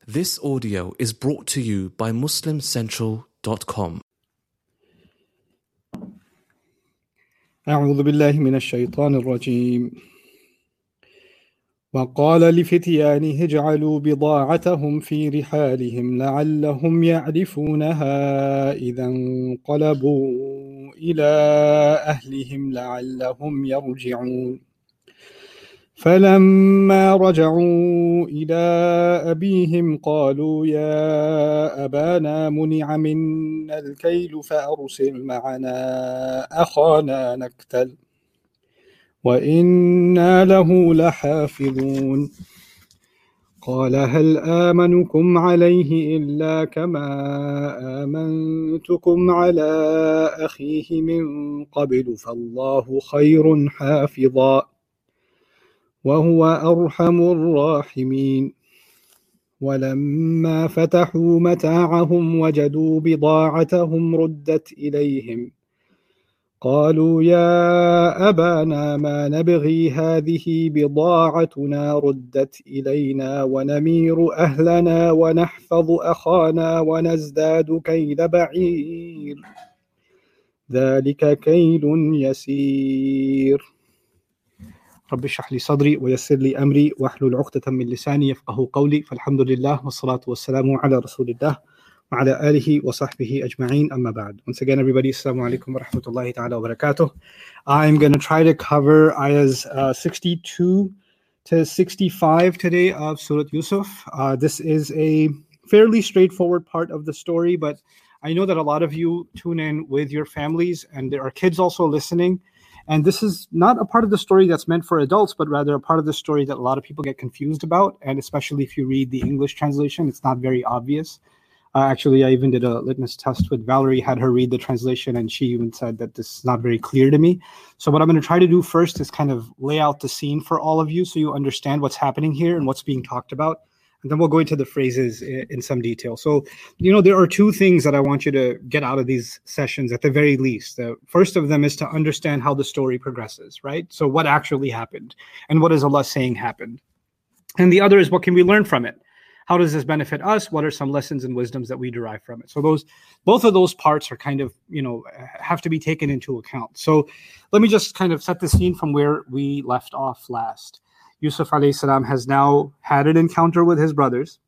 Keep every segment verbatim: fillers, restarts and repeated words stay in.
This audio is brought to you by Muslim Central dot com. أعوذ بالله من الشيطان الرجيم. وقال لفتيانه اجعلوا بضاعتهم في رحالهم لعلهم يعرفونها إذا انقلبوا إلى أهلهم لعلهم يرجعون. فلما رجعوا إلى أبيهم قالوا يا أبانا منع منا الكيل فأرسل معنا أخانا نكتل وإنا له لحافظون. قال هل آمنكم عليه إلا كما آمنتكم على أخيه من قبل فالله خير حافظا وهو أرحم الراحمين. ولما فتحوا متاعهم وجدوا بضاعتهم ردت إليهم قالوا يا أبانا ما نبغي هذه بضاعتنا ردت إلينا ونمير أهلنا ونحفظ أخانا ونزداد كيل بعير ذلك كيل يسير. رب اشرح لي صدري ويسر لي أمري واحلل عقدة من لساني يفقهوا قولي فالحمد لله والصلاة والسلام على رسول الله وعلى آله وصحبه أجمعين أما بعد. Once again, everybody, assalamu alaikum wa rahmatullahi ta'ala wa barakatuh. I'm going to try to cover ayahs uh, sixty-two to sixty-five today of Surah Yusuf. Uh, this is a fairly straightforward part of the story, but I know that a lot of you tune in with your families and there are kids also listening. And this is not a part of the story that's meant for adults, but rather a part of the story that a lot of people get confused about. And especially if you read the English translation, it's not very obvious. Uh, actually, I even did a litmus test with Valerie, had her read the translation, and she even said that this is not very clear to me. So what I'm going to try to do first is kind of lay out the scene for all of you so you understand what's happening here and what's being talked about. And then we'll go into the phrases in, in some detail. So, you know, there are two things that I want you to get out of these sessions at the very least. The first of them is to understand how the story progresses, right? So what actually happened and what is Allah saying happened? And the other is what can we learn from it? How does this benefit us? What are some lessons and wisdoms that we derive from it? So those, both of those parts are kind of, you know, have to be taken into account. So let me just kind of set the scene from where we left off last. Yusuf alayhi salam has now had an encounter with his brothers.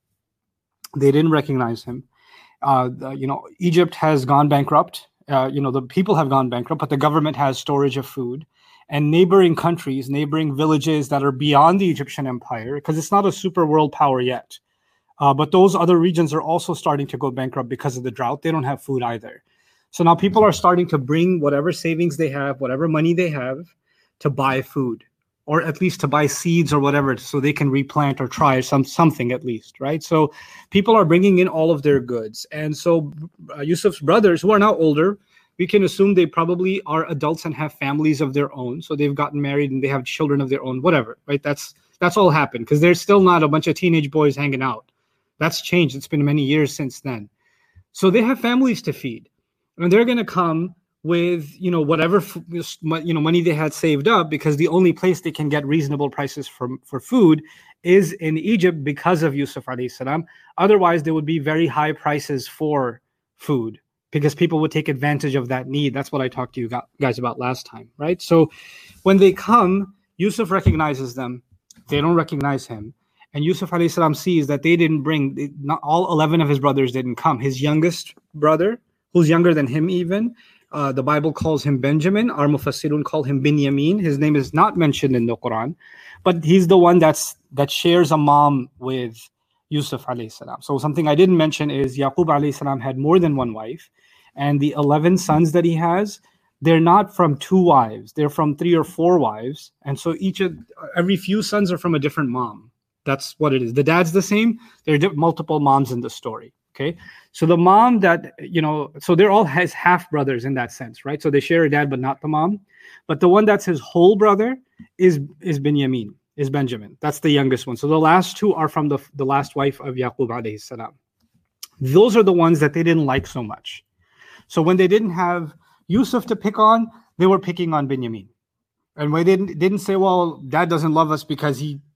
They didn't recognize him. Uh, the, you know, Egypt has gone bankrupt. Uh, you know, the people have gone bankrupt, but the government has storage of food. And neighboring countries, neighboring villages that are beyond the Egyptian empire, because it's not a super world power yet. Uh, but those other regions are also starting to go bankrupt because of the drought. They don't have food either. So now people are starting to bring whatever savings they have, whatever money they have, to buy food, or at least to buy seeds or whatever, so they can replant or try some something at least, right? So people are bringing in all of their goods. And so uh, Yusuf's brothers, who are now older, we can assume they probably are adults and have families of their own. So they've gotten married and they have children of their own, whatever, right? That's that's all happened because there's still not a bunch of teenage boys hanging out. That's changed. It's been many years since then. So they have families to feed. And they're going to come with, you know, whatever, you know, money they had saved up, because the only place they can get reasonable prices for, for food is in Egypt because of Yusuf alayhi salam. Otherwise, there would be very high prices for food because people would take advantage of that need. That's what I talked to you guys about last time, right? So when they come, Yusuf recognizes them. They don't recognize him. And Yusuf alayhi salam sees that they didn't bring, not all eleven of his brothers didn't come. His youngest brother, who's younger than him even, uh, the Bible calls him Benjamin. Our Mufassirun call him Binyamin. His name is not mentioned in the Quran, but he's the one that's that shares a mom with Yusuf alayhi salam. So something I didn't mention is Yaqub alayhi salam had more than one wife, and the eleven sons that he has, they're not from two wives. They're from three or four wives. And so each of every few sons are from a different mom. That's what it is. The dad's the same. There are multiple moms in the story. Okay. So the mom that, you know, so they're all his half brothers in that sense, right? So they share a dad, but not the mom. But the one that's his whole brother is, is Binyamin, is Benjamin. That's the youngest one. So the last two are from the, the last wife of Yaqub alayhi salam. Those are the ones that they didn't like so much. So when they didn't have Yusuf to pick on, they were picking on Binyamin. And we didn't didn't say, well, dad doesn't love us because he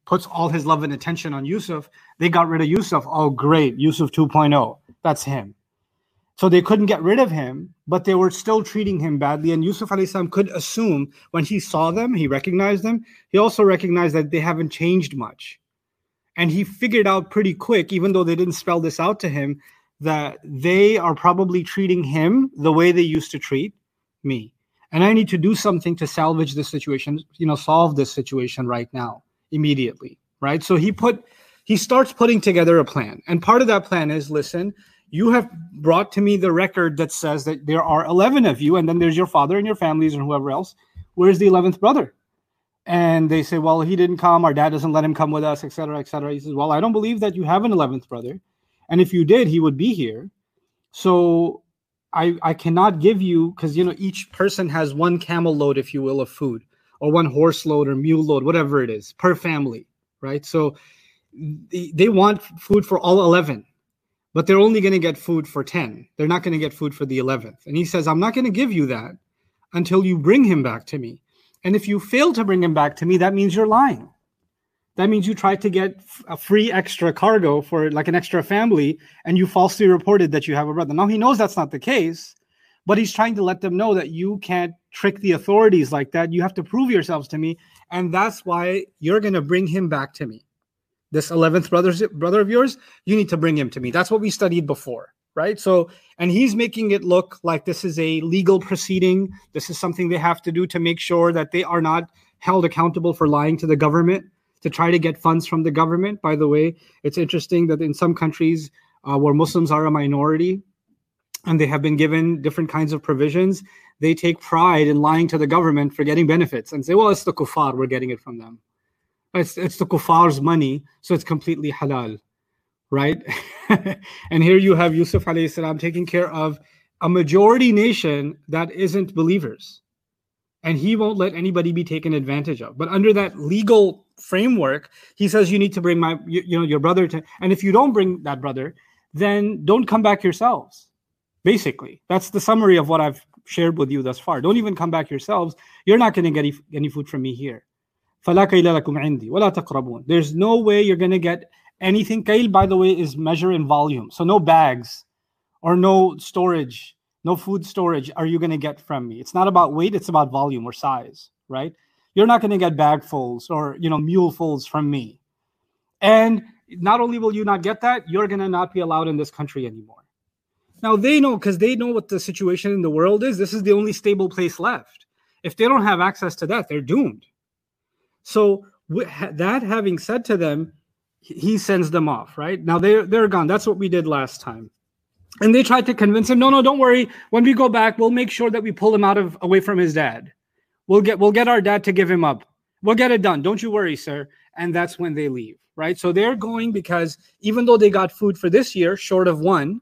puts all his love and attention on Yusuf. They got rid of Yusuf. Oh, great. Yusuf two point oh. That's him. So they couldn't get rid of him, but they were still treating him badly. And Yusuf alayhi salam could assume when he saw them, he recognized them. He also recognized that they haven't changed much. And he figured out pretty quick, even though they didn't spell this out to him, that they are probably treating him the way they used to treat me. And I need to do something to salvage this situation, you know, solve this situation right now, immediately, right? So he put, he starts putting together a plan. And part of that plan is, listen, you have brought to me the record that says that there are eleven of you, and then there's your father and your families and whoever else. Where's the eleventh brother? And they say, well, he didn't come. Our dad doesn't let him come with us, et cetera, et cetera. He says, well, I don't believe that you have an eleventh brother. And if you did, he would be here. So I, I cannot give you, because, you know, each person has one camel load, if you will, of food, or one horse load or mule load, whatever it is, per family, right? So they, they want food for all eleven, but they're only going to get food for ten. They're not going to get food for the eleventh. And he says, I'm not going to give you that until you bring him back to me. And if you fail to bring him back to me, that means you're lying. That means you tried to get a free extra cargo for like an extra family, and you falsely reported that you have a brother. Now, he knows that's not the case, but he's trying to let them know that you can't trick the authorities like that. You have to prove yourselves to me, and that's why you're going to bring him back to me. This eleventh brother, brother of yours, you need to bring him to me. That's what we studied before, right? So, and he's making it look like this is a legal proceeding. This is something they have to do to make sure that they are not held accountable for lying to the government, to try to get funds from the government. By the way, it's interesting that in some countries uh, where Muslims are a minority and they have been given different kinds of provisions, they take pride in lying to the government for getting benefits and say, well, it's the kuffar, we're getting it from them. It's, it's the kuffar's money, so it's completely halal, right? And here you have Yusuf alayhi salam taking care of a majority nation that isn't believers. And he won't let anybody be taken advantage of. But under that legal framework, he says you need to bring my, you, you know, your brother to, and if you don't bring that brother, then don't come back yourselves. Basically, that's the summary of what I've shared with you thus far. Don't even come back yourselves. You're not going to get any, any food from me here. فَلَا كَيْلَ لَكُمْ عِنْدِي وَلَا تَقْرَبُونَ. There's no way you're going to get anything. Kail, by the way, is measure in volume. So no bags or no storage, no food storage are you going to get from me. It's not about weight, it's about volume or size, right? You're not going to get bagfuls or, you know, mulefuls from me. And not only will you not get that, you're going to not be allowed in this country anymore. Now they know, because they know what the situation in the world is. This is the only stable place left. If they don't have access to that, they're doomed. So that having said to them, he sends them off, right? Now they're, they're gone. That's what we did last time. And they tried to convince him, no, no, don't worry. When we go back, we'll make sure that we pull him out of away from his dad. We'll get we'll get our dad to give him up. We'll get it done. Don't you worry, sir. And that's when they leave, right? So they're going because even though they got food for this year, short of one,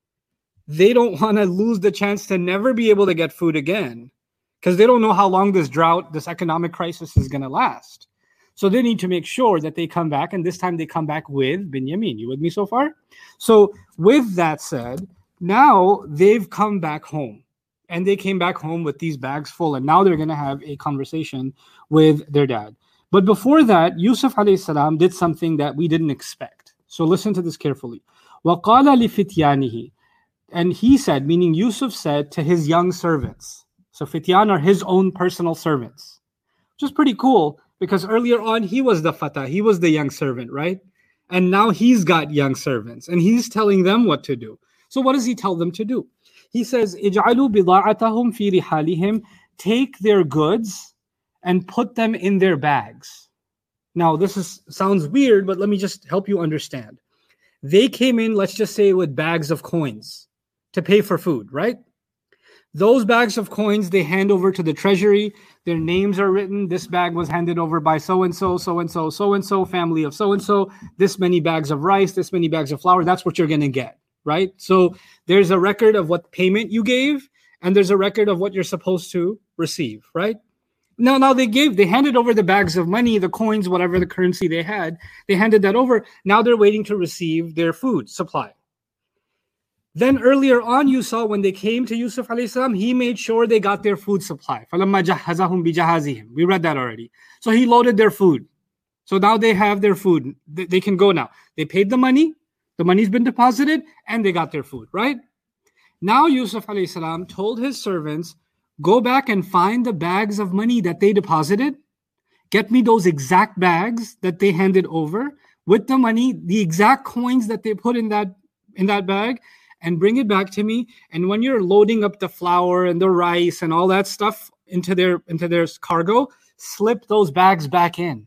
they don't want to lose the chance to never be able to get food again, because they don't know how long this drought, this economic crisis is going to last. So they need to make sure that they come back, and this time they come back with Binyamin. You with me so far? So with that said, now they've come back home, and they came back home with these bags full, and now they're going to have a conversation with their dad. But before that, Yusuf alayhi salam did something that we didn't expect. So listen to this carefully. وَقَالَ لِفِتْيَانِهِ. And he said, meaning Yusuf said to his young servants. So Fityan are his own personal servants, which is pretty cool because earlier on he was the Fatah, he was the young servant, right? And now he's got young servants and he's telling them what to do. So what does he tell them to do? He says, اجعلوا بضاعتهم في رحالهم. Take their goods and put them in their bags. Now this is sounds weird, but let me just help you understand. They came in, let's just say, with bags of coins to pay for food, right? Those bags of coins, they hand over to the treasury. Their names are written. This bag was handed over by so-and-so, so-and-so, so-and-so, family of so-and-so, this many bags of rice, this many bags of flour. That's what you're going to get, right? So there's a record of what payment you gave, and there's a record of what you're supposed to receive, right? Now, now they gave, they handed over the bags of money, the coins, whatever the currency they had. They handed that over. Now they're waiting to receive their food supply. Then earlier on, you saw when they came to Yusuf alayhi salam, he made sure they got their food supply. فَلَمَّا جَهَّزَهُمْ بِجَهَازِهِمْ. We read that already. So he loaded their food. So now they have their food. They can go now. They paid the money. The money's been deposited and they got their food, right? Now Yusuf alayhi salam told his servants, go back and find the bags of money that they deposited. Get me those exact bags that they handed over with the money, the exact coins that they put in that in that bag, and bring it back to me. And when you're loading up the flour and the rice and all that stuff into their into their cargo, slip those bags back in.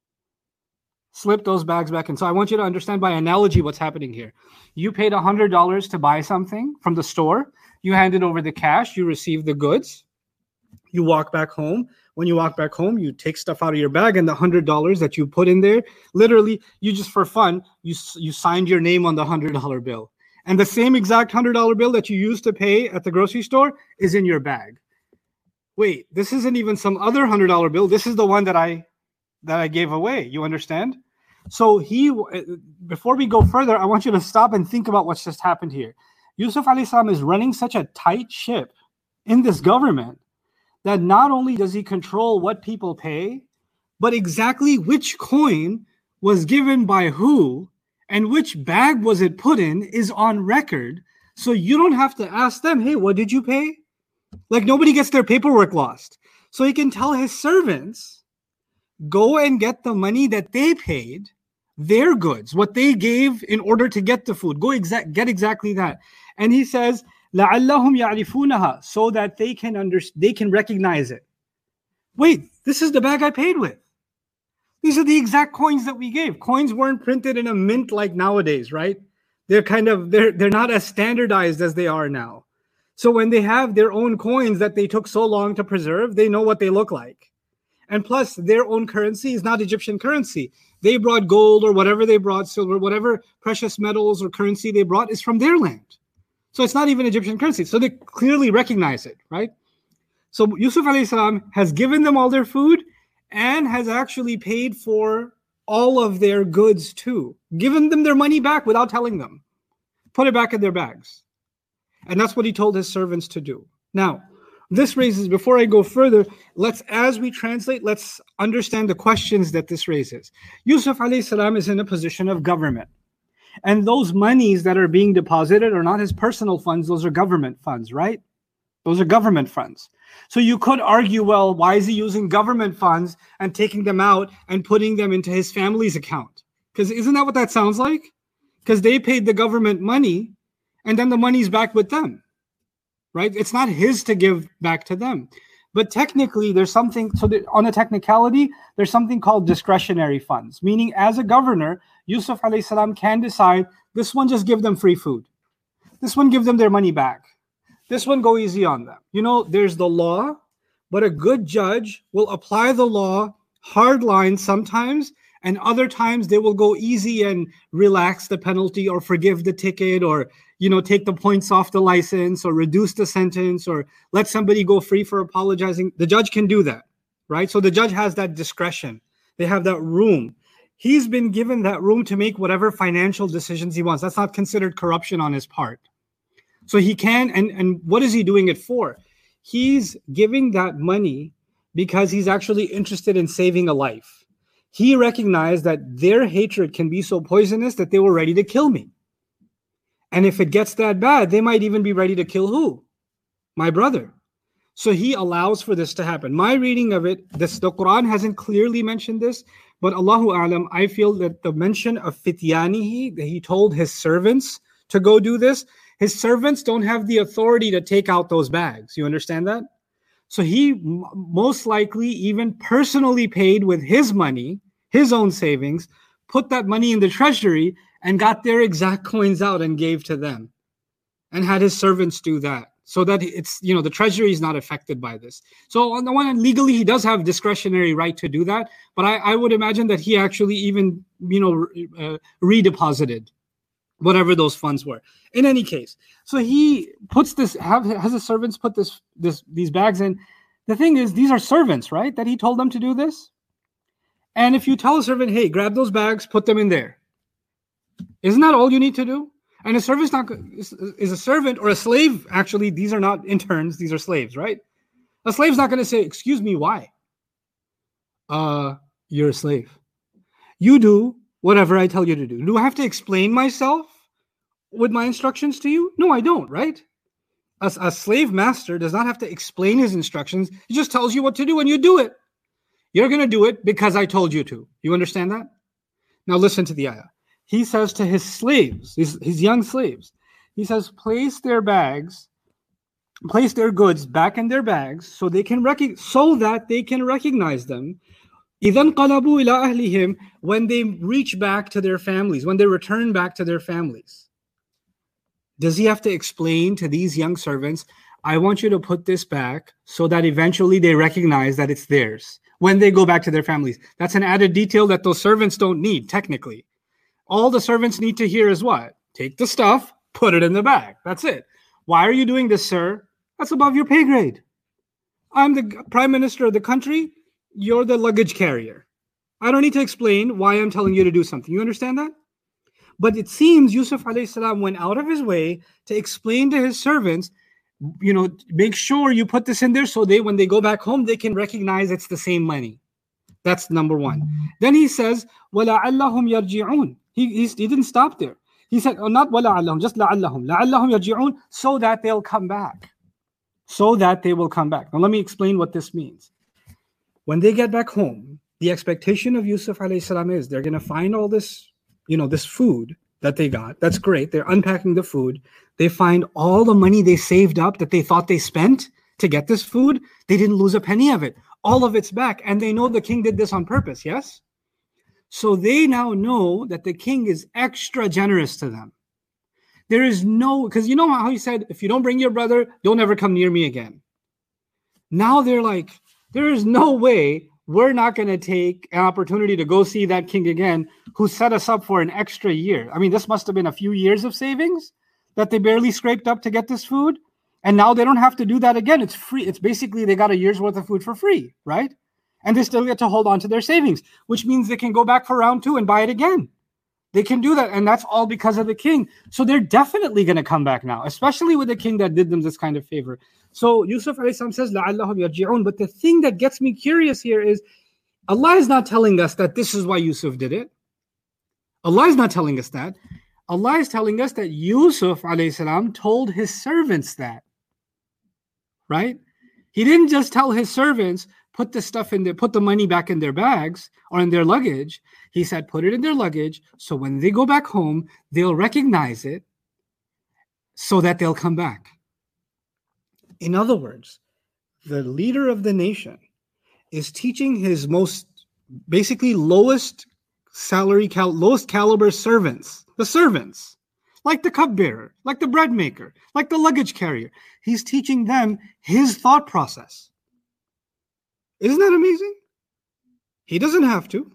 Slip those bags back in. So I want you to understand by analogy what's happening here. You paid one hundred dollars to buy something from the store. You handed over the cash. You received the goods. You walk back home. When you walk back home, you take stuff out of your bag, and the one hundred dollars that you put in there, literally, you just for fun, you, you signed your name on the one hundred dollar bill. And the same exact one hundred dollar bill that you used to pay at the grocery store is in your bag. Wait, this isn't even some other one hundred dollar bill. This is the one that I that I gave away. You understand? So he, before we go further, I want you to stop and think about what's just happened here. Yusuf alayhi salam is running such a tight ship in this government that not only does he control what people pay, but exactly which coin was given by who and which bag was it put in is on record. So you don't have to ask them, hey, what did you pay? Like nobody gets their paperwork lost. So he can tell his servants, go and get the money that they paid, their goods, what they gave in order to get the food. Go exact, get exactly that. And he says, لَعَلَّهُمْ يَعْرِفُونَهَا, so that they can under, they can recognize it. Wait, this is the bag I paid with. These are the exact coins that we gave. Coins weren't printed in a mint like nowadays, right? They're kind of, they're, they're not as standardized as they are now. So when they have their own coins that they took so long to preserve, they know what they look like. And plus, their own currency is not Egyptian currency. They brought gold or whatever they brought, silver, whatever precious metals or currency they brought is from their land. So it's not even Egyptian currency. So they clearly recognize it, right? So Yusuf alayhi salam has given them all their food and has actually paid for all of their goods too. Given them their money back without telling them. Put it back in their bags. And that's what he told his servants to do. Now, this raises, before I go further, let's, as we translate, let's understand the questions that this raises. Yusuf alayhi salam is in a position of government. And those monies that are being deposited are not his personal funds, those are government funds, right? Those are government funds. So you could argue, well, why is he using government funds and taking them out and putting them into his family's account? Because isn't that what that sounds like? Because they paid the government money and then the money's back with them. Right? It's not his to give back to them. But technically, there's something, so that on a technicality, there's something called discretionary funds, meaning as a governor, Yusuf alayhi salam can decide, this one just give them free food. This one give them their money back. This one go easy on them. You know, there's the law, but a good judge will apply the law hard line sometimes, and other times they will go easy and relax the penalty or forgive the ticket or, you know, take the points off the license or reduce the sentence or let somebody go free for apologizing. The judge can do that, right? So the judge has that discretion. They have that room. He's been given that room to make whatever financial decisions he wants. That's not considered corruption on his part. So he can, and, and what is he doing it for? He's giving that money because he's actually interested in saving a life. He recognized that their hatred can be so poisonous that they were ready to kill me. And if it gets that bad, they might even be ready to kill who? My brother. So he allows for this to happen. My reading of it, this, the Quran hasn't clearly mentioned this, but Allahu A'lam, I feel that the mention of fityanihi, that he told his servants to go do this, his servants don't have the authority to take out those bags. You understand that? So he m- most likely even personally paid with his money, his own savings, put that money in the treasury and got their exact coins out and gave to them and had his servants do that so that it's, you know, the treasury is not affected by this. So on the one hand, legally, he does have discretionary right to do that. But I, I would imagine that he actually even, you know, uh, redeposited whatever those funds were. In any case, so he puts this, have, has his servants put this, this, these bags in. The thing is, these are servants, right? That he told them to do this. And if you tell a servant, hey, grab those bags, put them in there. Isn't that all you need to do? And a servant's not is, is a servant or a slave. Actually, these are not interns; these are slaves, right? A slave's not going to say, "Excuse me, why?" Uh, you're a slave. You do whatever I tell you to do. Do I have to explain myself with my instructions to you? No, I don't, right? A, a slave master does not have to explain his instructions. He just tells you what to do and you do it. You're going to do it because I told you to. You understand that? Now listen to the ayah. He says to his slaves, his, his young slaves, he says, place their bags, place their goods back in their bags so they can rec- so that they can recognize them. إِذَا انْقَلَبُوا إِلَىٰ أَهْلِهِمْ, when they reach back to their families, when they return back to their families. Does he have to explain to these young servants, I want you to put this back so that eventually they recognize that it's theirs when they go back to their families? That's an added detail that those servants don't need, technically. All the servants need to hear is what? Take the stuff, put it in the bag. That's it. Why are you doing this, sir? That's above your pay grade. I'm the prime minister of the country. You're the luggage carrier. I don't need to explain why I'm telling you to do something. You understand that? But it seems Yusuf alayhi salam went out of his way to explain to his servants, you know, make sure you put this in there so they, when they go back home, they can recognize it's the same money. That's number one. Then he says, وَلَعَلَّهُمْ يَرْجِعُونَ. He, he, he didn't stop there. He said, oh, not وَلَعَلَّهُمْ, just لَعَلَّهُمْ. لَعَلَّهُمْ يَرْجِعُونَ, so that they'll come back. So that they will come back. Now let me explain what this means. When they get back home, the expectation of Yusuf alayhi salam is they're going to find all this, you know, this food that they got. That's great. They're unpacking the food. They find all the money they saved up that they thought they spent to get this food. They didn't lose a penny of it. All of it's back. And they know the king did this on purpose, yes? So they now know that the king is extra generous to them. There is no, because you know how he said, if you don't bring your brother, you'll never come near me again. Now they're like, there is no way we're not going to take an opportunity to go see that king again who set us up for an extra year. I mean, this must have been a few years of savings that they barely scraped up to get this food. And now they don't have to do that again. It's free. It's basically they got a year's worth of food for free, right? And they still get to hold on to their savings, which means they can go back for round two and buy it again. They can do that. And that's all because of the king. So they're definitely going to come back now, especially with the king that did them this kind of favor. So Yusuf alayhi salam says, لَعَلَّهُمْ يَرْجِعُونَ. But the thing that gets me curious here is Allah is not telling us that this is why Yusuf did it. Allah is not telling us that. Allah is telling us that Yusuf alayhi salam told his servants that. Right? He didn't just tell his servants, put the stuff in there, put the money back in their bags or in their luggage. He said, put it in their luggage so when they go back home, they'll recognize it so that they'll come back. In other words, the leader of the nation is teaching his most, basically lowest salary, cal- lowest caliber servants, the servants, like the cupbearer, like the bread maker, like the luggage carrier. He's teaching them his thought process. Isn't that amazing? He doesn't have to.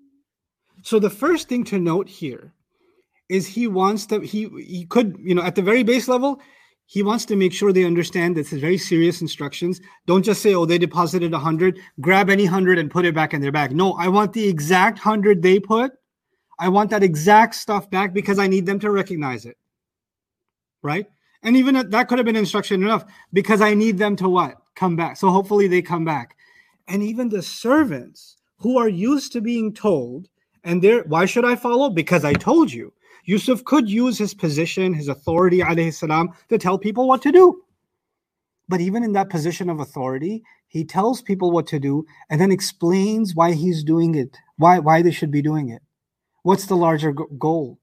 So the first thing to note here is he wants to, he, he could, you know, at the very base level, he wants to make sure they understand this is very serious instructions. Don't just say, oh, they deposited a hundred, grab any hundred and put it back in their bag. No, I want the exact hundred they put. I want that exact stuff back because I need them to recognize it. Right? And even that could have been instruction enough because I need them to what? Come back. So hopefully they come back. And even the servants who are used to being told, and they're, why should I follow? Because I told you. Yusuf could use his position, his authority, alayhi salam, to tell people what to do. But even in that position of authority, he tells people what to do and then explains why he's doing it, why, why they should be doing it. What's the larger goal?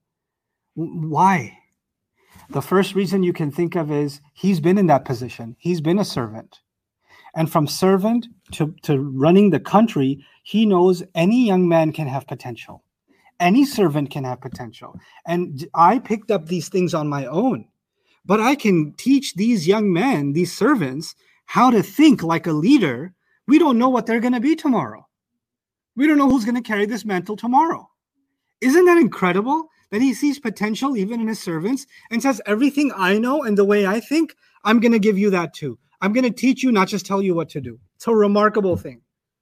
Why? The first reason you can think of is he's been in that position. He's been a servant. And from servant to, to running the country, he knows any young man can have potential. Any servant can have potential. And I picked up these things on my own. But I can teach these young men, these servants, how to think like a leader. We don't know what they're going to be tomorrow. We don't know who's going to carry this mantle tomorrow. Isn't that incredible that he sees potential even in his servants and says, everything I know and the way I think, I'm going to give you that too. I'm going to teach you, not just tell you what to do. It's a remarkable thing.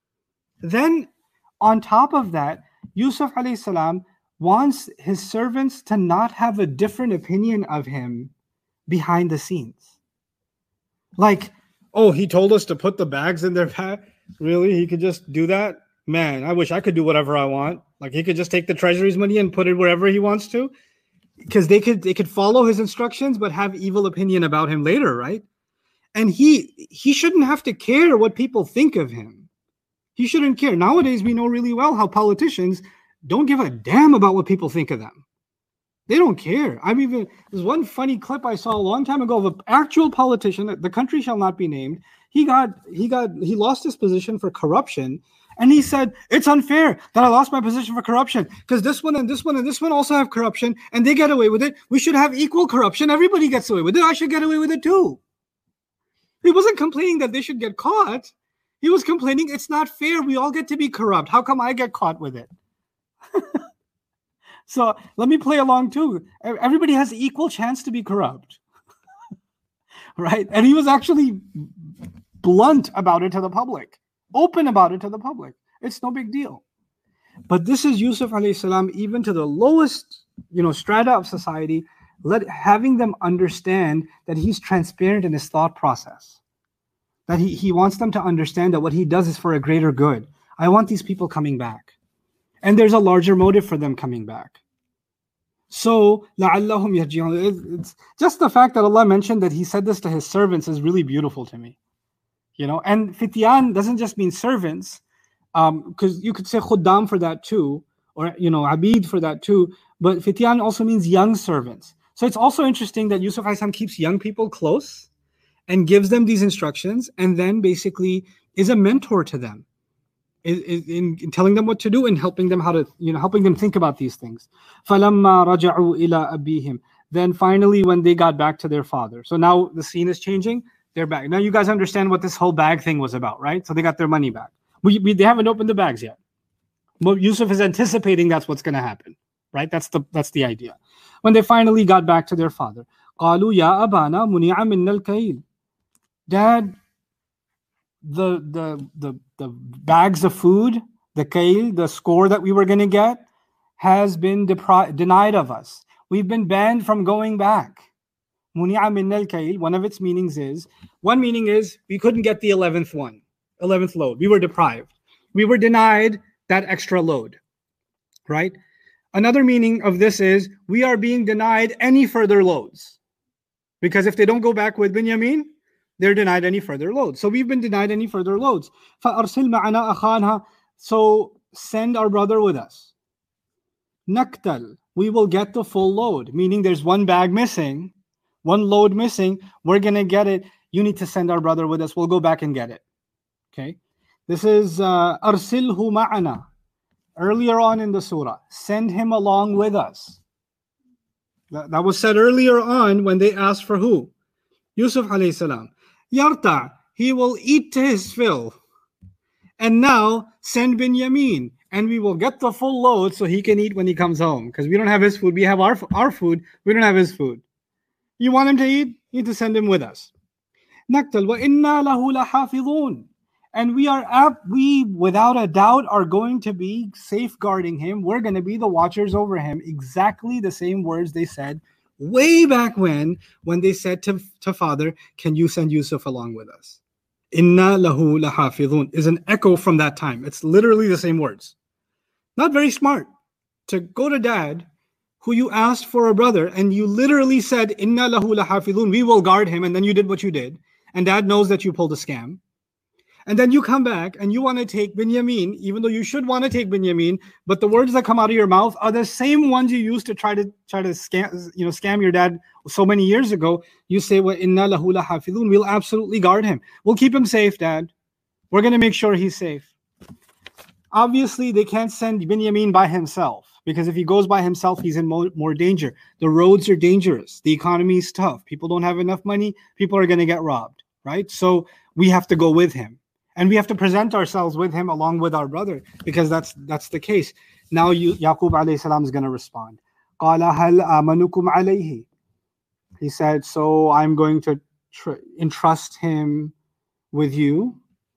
Then on top of that, Yusuf alayhi salam wants his servants to not have a different opinion of him behind the scenes. Like, oh, he told us to put the bags in their bag. Really? He could just do that? man, I wish I could do whatever I want. Like he could just take the treasury's money and put it wherever he wants to. Because they could they could follow his instructions, but have evil opinion about him later, right? And he he shouldn't have to care what people think of him. He shouldn't care. Nowadays, we know really well how politicians don't give a damn about what people think of them. They don't care. I'm even there's one funny clip I saw a long time ago of an actual politician. The country shall not be named. He got he got he lost his position for corruption. And he said, it's unfair that I lost my position for corruption because this one and this one and this one also have corruption and they get away with it. We should have equal corruption. Everybody gets away with it. I should get away with it too. He wasn't complaining that they should get caught. He was complaining it's not fair. We all get to be corrupt. How come I get caught with it? So let me play along too. Everybody has equal chance to be corrupt. Right? And he was actually blunt about it to the public. Open about it to the public. It's no big deal. But this is Yusuf alayhi salam, even to the lowest, you know, strata of society, let having them understand that he's transparent in his thought process. That he, he wants them to understand that what he does is for a greater good. I want these people coming back. And there's a larger motive for them coming back. So, لَعَلَّهُمْ يَرْجِعُونَ. It's just the fact that Allah mentioned that he said this to his servants is really beautiful to me. You know, and fityan doesn't just mean servants, because um, you could say khuddam for that too, or, you know, abid for that too. But fityan also means young servants. So it's also interesting that Yusuf alayhi salam keeps young people close and gives them these instructions and then basically is a mentor to them in, in, in telling them what to do and helping them how to, you know, helping them think about these things. فَلَمَّا رَجَعُوا إِلَىٰ أَبِيهِمْ. Then finally when they got back to their father. So now the scene is changing. They're back. Now you guys understand what this whole bag thing was about, right? So they got their money back. We, we they haven't opened the bags yet. But Yusuf is anticipating that's what's going to happen, right? That's the that's the idea. When they finally got back to their father, قالوا يا أبانا منع منا الكيل. Dad, the the the the bags of food, the kail, the score that we were going to get, has been depri- denied of us. We've been banned from going back. Muni'a min al-kayl, one of its meanings is, one meaning is we couldn't get the eleventh one, eleventh load. We were deprived. We were denied that extra load, right? Another meaning of this is we are being denied any further loads. Because if they don't go back with Binyamin, they're denied any further loads. So we've been denied any further loads. فَأَرْسِلْ مَعَنَا أَخَانَا. So send our brother with us. نَكْتَل. We will get the full load, meaning there's one bag missing. One load missing, we're going to get it. You need to send our brother with us. We'll go back and get it. Okay. This is uh, Arsilhu ma'ana. Earlier on in the surah. Send him along with us. That, that was said earlier on when they asked for who? Yusuf alayhi salam. Yarta. He will eat to his fill. And now send Binyamin. And we will get the full load so he can eat when he comes home. Because we don't have his food. We have our, our food. We don't have his food. You want him to eat? You need to send him with us. Naktal wa inna lahu lahafidhun. And we are up, we without a doubt are going to be safeguarding him. We're going to be the watchers over him. Exactly the same words they said way back when, when they said to, to father, can you send Yusuf along with us? Inna lahu lahafidhun is an echo from that time. It's literally the same words. Not very smart to go to dad who you asked for a brother, and you literally said, Inna lahu lahafidhun, we will guard him, and then you did what you did, and dad knows that you pulled a scam. And then you come back, and you want to take Binyamin, even though you should want to take Binyamin, but the words that come out of your mouth are the same ones you used to try to try to scam, you know, scam your dad so many years ago. You say, well, Inna lahu lahafidhun, we'll absolutely guard him. We'll keep him safe, Dad. We're going to make sure he's safe. Obviously, they can't send Binyamin by himself. Because if he goes by himself, he's in more, more danger. The roads are dangerous. The economy is tough. People don't have enough money. People are going to get robbed, right? So we have to go with him. And we have to present ourselves with him along with our brother. Because that's that's the case. Now you, Yaqub alayhi salam is going to respond. قَالَ هَلْ آمَنُكُمْ عَلَيْهِ. He said, so I'm going to tr- entrust him with you.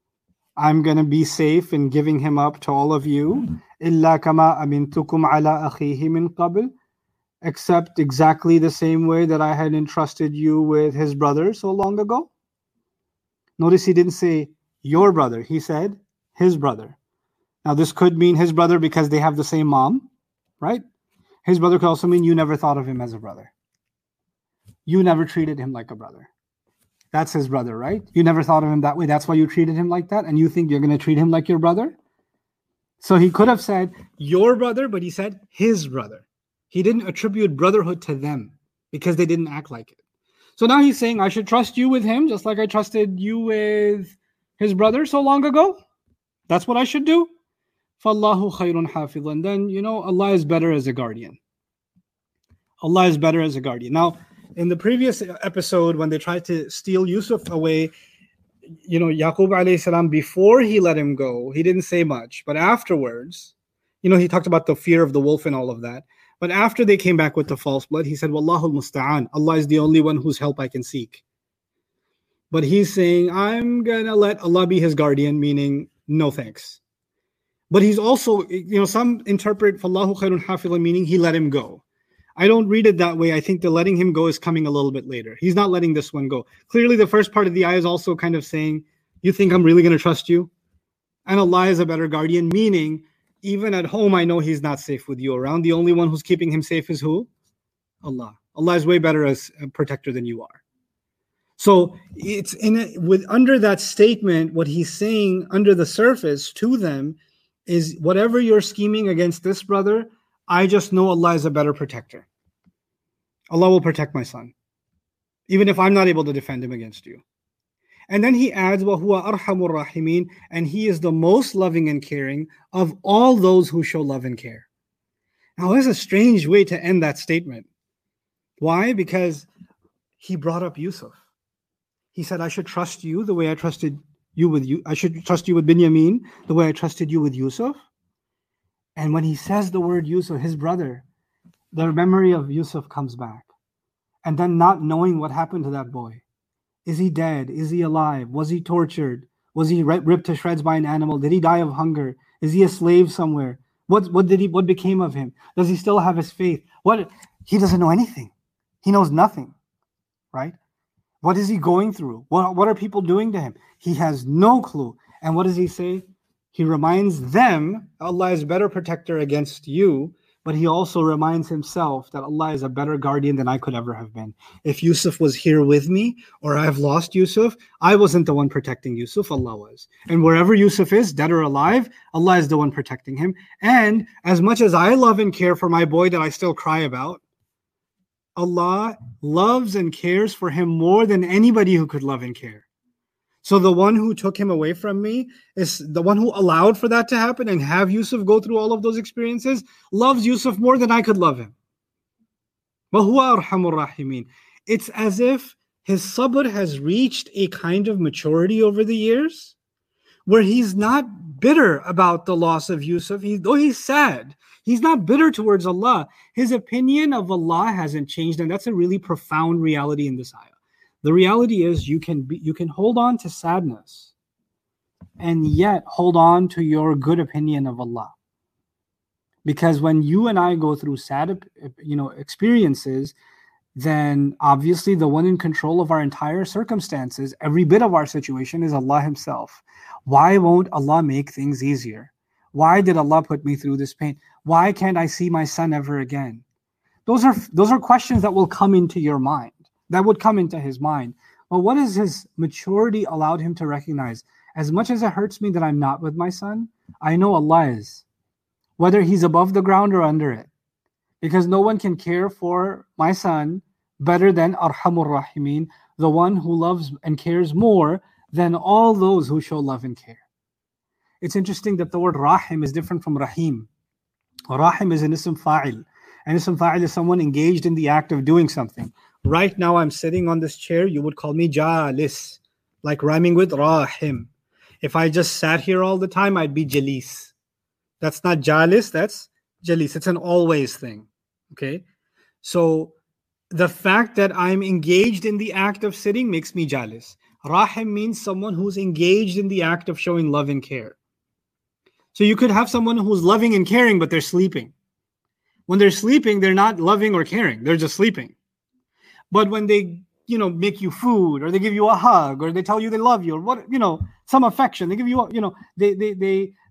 I'm going to be safe in giving him up to all of you. إِلَّا كَمَا أَمِنْتُكُمْ عَلَىٰ أَخِيهِ مِنْ قَبْلِ. Except exactly the same way that I had entrusted you with his brother so long ago. Notice he didn't say your brother. He said his brother. Now, this could mean his brother because they have the same mom, right? His brother could also mean you never thought of him as a brother. You never treated him like a brother. That's his brother, right? You never thought of him that way. That's why you treated him like that. And you think you're going to treat him like your brother? So he could have said your brother, but he said his brother. He didn't attribute brotherhood to them because they didn't act like it. So now he's saying, I should trust you with him just like I trusted you with his brother so long ago. That's what I should do. فَاللَّهُ خَيْرٌ حَافِظًا. And then, you know, Allah is better as a guardian. Allah is better as a guardian. Now, in the previous episode, when they tried to steal Yusuf away, you know, Yaqub alayhi salam, before he let him go, he didn't say much. But afterwards, you know, he talked about the fear of the wolf and all of that. But after they came back with the false blood, he said, Wallahu al-musta'an. Allah is the only one whose help I can seek. But he's saying, I'm going to let Allah be his guardian, meaning no thanks. But he's also, you know, some interpret Fallahu khairun hafidhan, meaning he let him go. I don't read it that way. I think the letting him go is coming a little bit later. He's not letting this one go. Clearly, the first part of the ayah is also kind of saying, you think I'm really going to trust you? And Allah is a better guardian, meaning, even at home, I know he's not safe with you around. The only one who's keeping him safe is who? Allah. Allah is way better as a protector than you are. So it's in a, with under that statement, what he's saying under the surface to them is, whatever you're scheming against this brother, I just know Allah is a better protector. Allah will protect my son, even if I'm not able to defend him against you. And then he adds, وَهُوَ أَرْحَمُ الرَّاحِمِينَ, and he is the most loving and caring of all those who show love and care. Now, there's a strange way to end that statement. Why? Because he brought up Yusuf. He said, I should trust you the way I trusted you with you. I should trust you with Binyamin the way I trusted you with Yusuf. And when he says the word Yusuf, his brother, the memory of Yusuf comes back. And then not knowing what happened to that boy. Is he dead? Is he alive? Was he tortured? Was he ripped to shreds by an animal? Did he die of hunger? Is he a slave somewhere? What, what did he? What became of him? Does he still have his faith? What? He doesn't know anything. He knows nothing, right? What is he going through? What, what are people doing to him? He has no clue. And what does he say? He reminds them, Allah is better protector against you, but he also reminds himself that Allah is a better guardian than I could ever have been. If Yusuf was here with me, or I've lost Yusuf, I wasn't the one protecting Yusuf, Allah was. And wherever Yusuf is, dead or alive, Allah is the one protecting him. And as much as I love and care for my boy that I still cry about, Allah loves and cares for him more than anybody who could love and care. So the one who took him away from me is the one who allowed for that to happen and have Yusuf go through all of those experiences, loves Yusuf more than I could love him. وَهُوَ أَرْحَمُ الرَّاحِمِينَ. It's as if his sabr has reached a kind of maturity over the years where he's not bitter about the loss of Yusuf. He, though he's sad, he's not bitter towards Allah. His opinion of Allah hasn't changed, and that's a really profound reality in this ayah. The reality is you can be, you can hold on to sadness and yet hold on to your good opinion of Allah. Because when you and I go through sad, you know, experiences, then obviously the one in control of our entire circumstances, every bit of our situation, is Allah himself. Why won't Allah make things easier? Why did Allah put me through this pain? Why can't I see my son ever again? Those are those are questions that will come into your mind. That would come into his mind. Well, what has his maturity allowed him to recognize? As much as it hurts me that I'm not with my son, I know Allah is. Whether he's above the ground or under it. Because no one can care for my son better than Arhamur Rahimin, the one who loves and cares more than all those who show love and care. It's interesting that the word Rahim is different from Rahim. Rahim is an ism fa'il. An ism fa'il is someone engaged in the act of doing something. Right now I'm sitting on this chair, you would call me Jalis, like rhyming with Rahim. If I just sat here all the time, I'd be Jalis. That's not Jalis, that's Jalis. It's an always thing, okay? So the fact that I'm engaged in the act of sitting makes me Jalis. Rahim means someone who's engaged in the act of showing love and care. So you could have someone who's loving and caring, but they're sleeping. When they're sleeping, they're not loving or caring. They're just sleeping. But when they, you know, make you food, or they give you a hug, or they tell you they love you, or what, you know, some affection, they give you, you know, they they they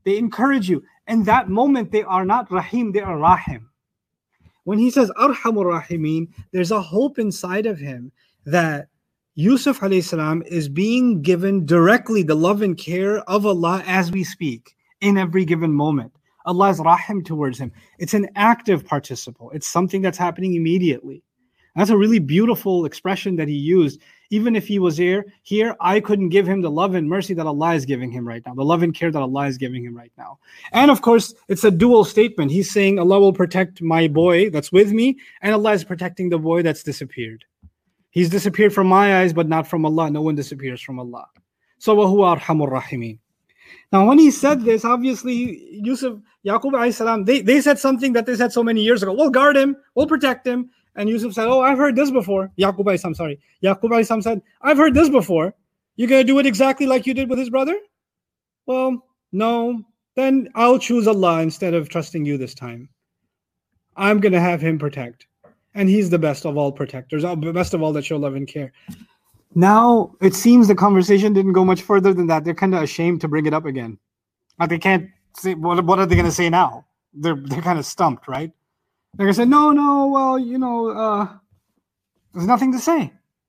They encourage you. In that moment, they are not Rahim, they are Rahim. When he says Arhamur Rahimin, there's a hope inside of him that Yusuf alayhi salam is being given directly the love and care of Allah as we speak in every given moment. Allah is Rahim towards him. It's an active participle. It's something that's happening immediately. That's a really beautiful expression that he used. Even if he was here, here, I couldn't give him the love and mercy that Allah is giving him right now, the love and care that Allah is giving him right now. And of course, it's a dual statement. He's saying Allah will protect my boy that's with me, and Allah is protecting the boy that's disappeared. He's disappeared from my eyes, but not from Allah. No one disappears from Allah. So, وَهُوَ أَرْحَمُ الرَّاحِمِينَ. Now, when he said this, obviously, Yusuf, Yaqub alayhi salam, they, they said something that they said so many years ago. We'll guard him. We'll protect him. And Yusuf said, oh, I've heard this before. Yaqub alayhi salam, sorry. Yaqub alayhi salam said, I've heard this before. You're going to do it exactly like you did with his brother? Well, no. Then I'll choose Allah instead of trusting you this time. I'm going to have him protect. And he's the best of all protectors, the best of all that show love and care. Now, it seems the conversation didn't go much further than that. They're kind of ashamed to bring it up again. Like they can't say, what, what are they going to say now? They're, they're kind of stumped, right? They're going to say, no, no, well, you know, uh, there's nothing to say.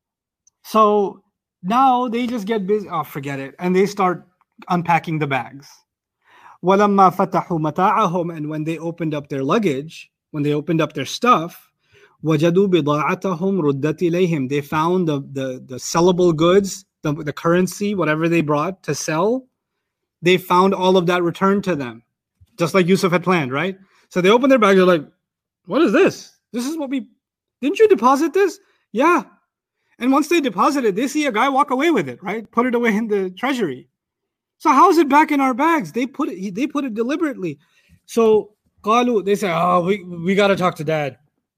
So now they just get busy. Oh, forget it. And they start unpacking the bags. وَلَمَّا فَتَحُوا مَتَاعَهُمْ. And when they opened up their luggage, when they opened up their stuff, وَجَدُوا بِضَاعَتَهُمْ رُدَّتْ إِلَيْهِمْ. They found the, the, the sellable goods, the, the currency, whatever they brought to sell. They found all of that returned to them, just like Yusuf had planned, right? So they opened their bags. They're like, what is this? This is what we... Didn't you deposit this? Yeah. And once they deposited, they see a guy walk away with it, right? Put it away in the treasury. So how is it back in our bags? They put it, they put it deliberately. So قالوا, they say, oh, we, we got to talk to dad.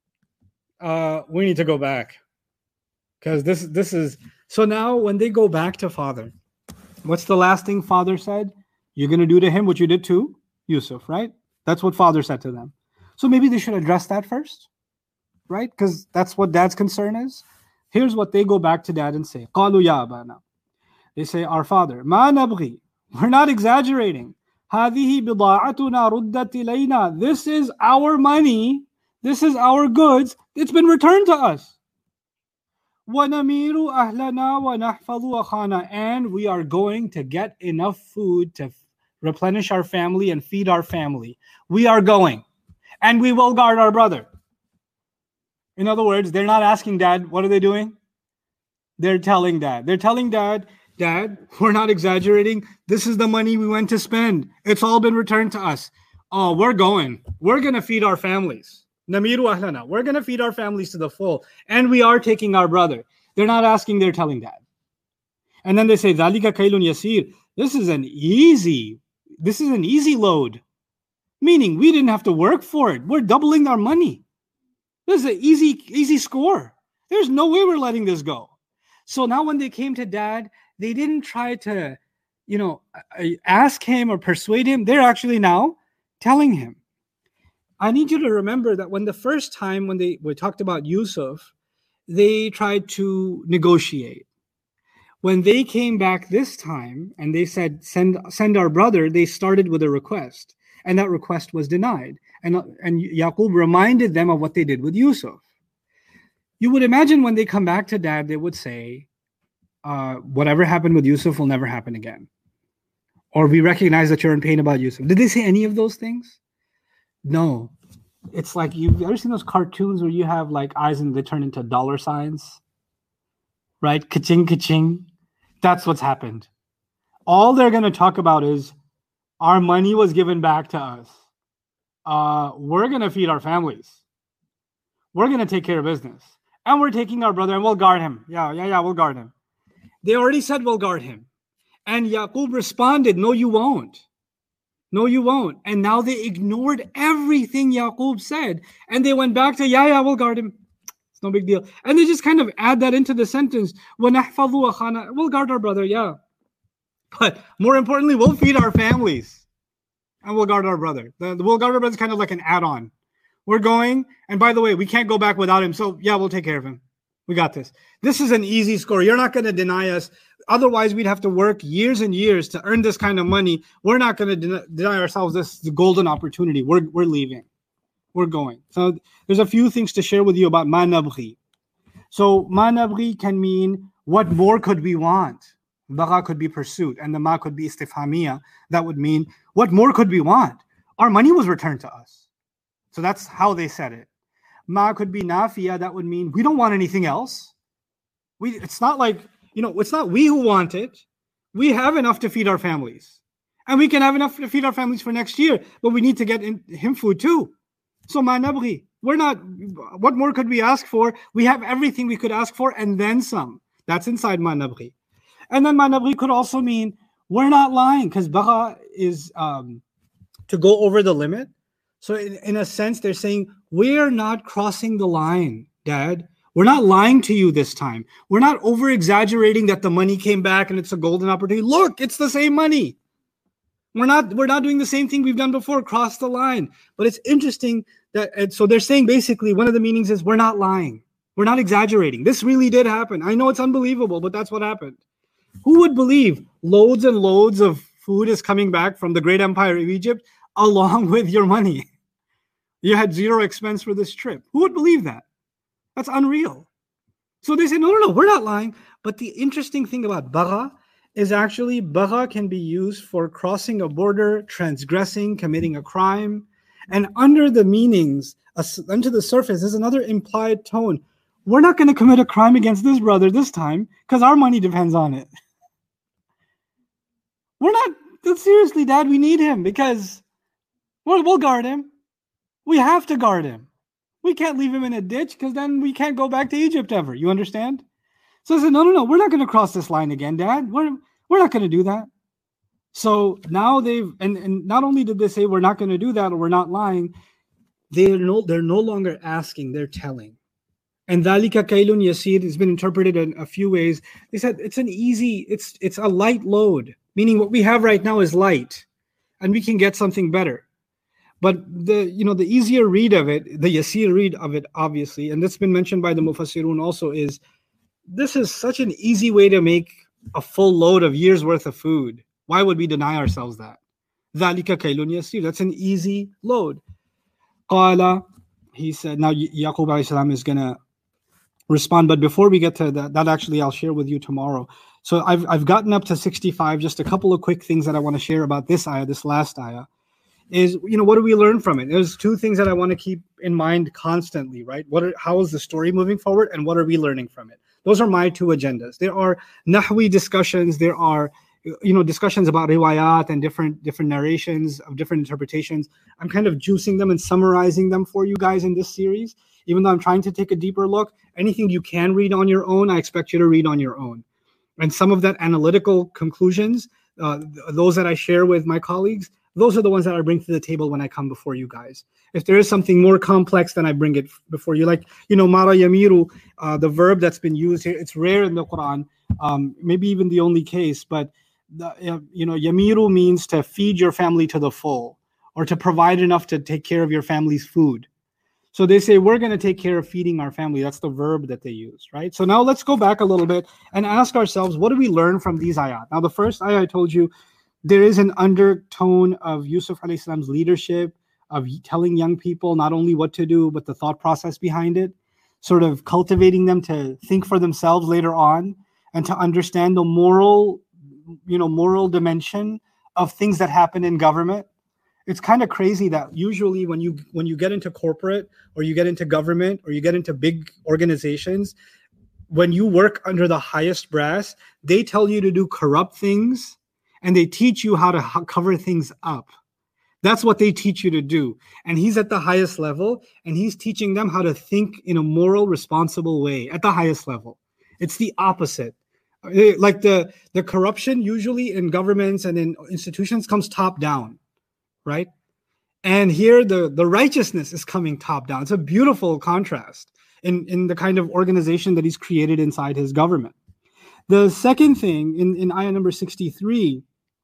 Uh, we need to go back. Because this, this is... So now when they go back to father, what's the last thing father said? You're going to do to him what you did to Yusuf, right? That's what father said to them. So maybe they should address that first, right? Because that's what dad's concern is. Here's what they go back to dad and say. قَالُوا يَا أَبَانَا. They say, our father, مَا نَبْغِي. We're not exaggerating. هَذِهِ بِضَاعَتُنَا رُدَّتْ إِلَيْنَا. This is our money. This is our goods. It's been returned to us. وَنَمِيرُ أَهْلَنَا وَنَحْفَظُ أَخَانَا. And we are going to get enough food to replenish our family and feed our family. We are going. And we will guard our brother. In other words, they're not asking dad, what are they doing? They're telling dad. They're telling dad, Dad, we're not exaggerating. This is the money we went to spend. It's all been returned to us. Oh, we're going. We're going to feed our families. Namiru ahlana. We're going to feed our families to the full. And we are taking our brother. They're not asking, they're telling dad. And then they say, Dhalika kailun yasir. This is an easy, this is an easy load. Meaning we didn't have to work for it. We're doubling our money. This is an easy, easy score. There's no way we're letting this go. So now when they came to dad, they didn't try to, you know, ask him or persuade him. They're actually now telling him. I need you to remember that when the first time when they we talked about Yusuf, they tried to negotiate. When they came back this time and they said, send, send our brother, they started with a request. And that request was denied. And, and Yaqub reminded them of what they did with Yusuf. You would imagine when they come back to dad, they would say, uh, whatever happened with Yusuf will never happen again. Or we recognize that you're in pain about Yusuf. Did they say any of those things? No. It's like, you've ever seen those cartoons where you have like eyes and they turn into dollar signs? Right? Ka-ching, ka-ching. That's what's happened. All they're going to talk about is, our money was given back to us. Uh, we're going to feed our families. We're going to take care of business. And we're taking our brother and we'll guard him. Yeah, yeah, yeah, we'll guard him. They already said we'll guard him. And Yaqub responded, no, you won't. No, you won't. And now they ignored everything Yaqub said. And they went back to, yeah, yeah, we'll guard him. It's no big deal. And they just kind of add that into the sentence. وَنَحْفَظُ أَخَانَا. We'll guard our brother, yeah. But more importantly, we'll feed our families. And we'll guard our brother. The, the we'll guard our brother is kind of like an add-on. We're going, and by the way, we can't go back without him. So yeah, we'll take care of him. We got this. This is an easy score. You're not going to deny us. otherwise we'd have to work years and years to earn this kind of money. We're not going to den- deny ourselves this golden opportunity. We're, we're leaving. We're going. So there's a few things to share with you about ma nabghi. So ma nabghi can mean what more could we want? Bagha could be pursuit, and the ma could be istifhamiyah. That would mean what more could we want? Our money was returned to us. So that's how they said it. Ma could be nafiya. That would mean we don't want anything else. We. It's not like, you know, it's not we who want it. We have enough to feed our families. And we can have enough to feed our families for next year, but we need to get in, him food too. So ma nabghi, we're not, what more could we ask for? We have everything we could ask for and then some. That's inside ma nabghi. And then ma nabghi could also mean we're not lying, because bagha is um, to go over the limit. So in, in a sense, they're saying, we're not crossing the line, Dad. We're not lying to you this time. We're not over-exaggerating that the money came back and it's a golden opportunity. Look, it's the same money. We're not, we're not doing the same thing we've done before, cross the line. But it's interesting that, and so they're saying basically one of the meanings is we're not lying. We're not exaggerating. This really did happen. I know it's unbelievable, but that's what happened. Who would believe loads and loads of food is coming back from the great empire of Egypt along with your money? You had zero expense for this trip. Who would believe that? That's unreal. So they say, no, no, no, we're not lying. But the interesting thing about bagha is actually bagha can be used for crossing a border, transgressing, committing a crime. And under the meanings, under the surface, there's another implied tone. We're not going to commit a crime against this brother this time because our money depends on it. We're not, seriously, Dad, we need him because we'll, we'll guard him. We have to guard him. We can't leave him in a ditch because then we can't go back to Egypt ever. You understand? So I said, no, no, no, we're not going to cross this line again, Dad. We're, we're not going to do that. So now they've, and, and not only did they say we're not going to do that or we're not lying, they're no, they're no longer asking, they're telling. And dhalika kailun yasir has been interpreted in a few ways. They said it's an easy, it's it's a light load, meaning what we have right now is light, and we can get something better. But the you know the easier read of it, the yasir read of it, obviously, and that's been mentioned by the mufassirun also, is this is such an easy way to make a full load of years worth of food. Why would we deny ourselves that? Dhalika kailun yasir. That's an easy load. Qala, he said. Now Yaqub alayhi salam is gonna respond, but before we get to that, that actually I'll share with you tomorrow. So I've I've gotten up to sixty-five. Just a couple of quick things that I want to share about this ayah, this last ayah, is, you know, what do we learn from it? There's two things that I want to keep in mind constantly, right? What are, how is the story moving forward, and what are we learning from it? Those are my two agendas. There are nahwi discussions. There are, you know, discussions about riwayat and different different narrations of different interpretations. I'm kind of juicing them and summarizing them for you guys in this series. Even though I'm trying to take a deeper look, anything you can read on your own, I expect you to read on your own. And some of that analytical conclusions, uh, those that I share with my colleagues, those are the ones that I bring to the table when I come before you guys. If there is something more complex, then I bring it before you. Like, you know, mara yamiru, uh, the verb that's been used here, it's rare in the Quran, um, maybe even the only case, but, the, uh, you know, yamiru means to feed your family to the full, or to provide enough to take care of your family's food. So they say, we're going to take care of feeding our family. That's the verb that they use, right? So now let's go back a little bit and ask ourselves, what do we learn from these ayat? Now, the first ayat I told you, there is an undertone of Yusuf alayhi salam's leadership, of telling young people not only what to do, but the thought process behind it, sort of cultivating them to think for themselves later on and to understand the moral, you know, moral dimension of things that happen in government. It's kind of crazy that usually when you when you get into corporate or you get into government or you get into big organizations, when you work under the highest brass, they tell you to do corrupt things and they teach you how to ho- cover things up. That's what they teach you to do. And he's at the highest level and he's teaching them how to think in a moral, responsible way at the highest level. It's the opposite. Like the, the corruption usually in governments and in institutions comes top down. Right? And here the, the righteousness is coming top down. It's a beautiful contrast in, in the kind of organization that he's created inside his government. The second thing in, in ayah number sixty-three